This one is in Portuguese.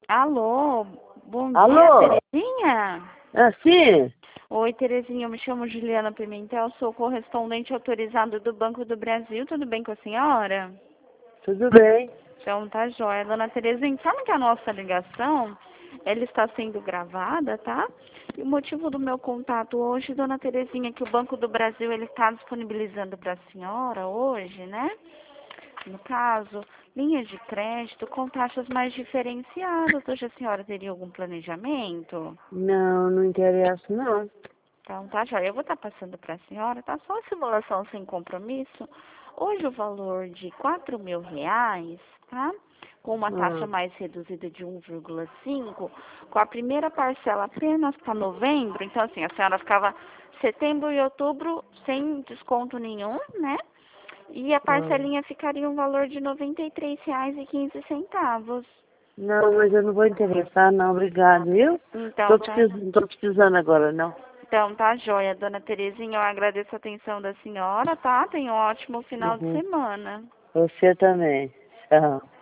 Alô, bom dia, Alô? Terezinha? Ah, sim? Oi, Terezinha, eu me chamo Juliana Pimentel, sou correspondente autorizado do Banco do Brasil, tudo bem com a senhora? Tudo bem? Então tá jóia. Dona Terezinha, sabe que a nossa ligação, ela está sendo gravada, tá? E o motivo do meu contato hoje, Dona Terezinha, é que o Banco do Brasil, ele está disponibilizando para a senhora hoje, né? No caso, linhas de crédito com taxas mais diferenciadas. Hoje a senhora teria algum planejamento? Não, não interessa, não. Então, tá, já. Eu vou estar passando para a senhora, tá? Só simulação sem compromisso. Hoje o valor de R$ 4.000, tá? Com uma taxa Ah, mais reduzida de 1,5, com a primeira parcela apenas para novembro. Então, assim, a senhora ficava setembro e outubro sem desconto nenhum, né? E a ah. parcelinha ficaria um valor de R$ 93,15. Não, mas eu não vou interessar, não. Obrigado, viu? Então, tá. Não tô precisando agora, não. Então, tá joia, dona Terezinha. Eu agradeço a atenção da senhora, tá? Tenha um ótimo final de Uhum. semana. Você também. Tchau.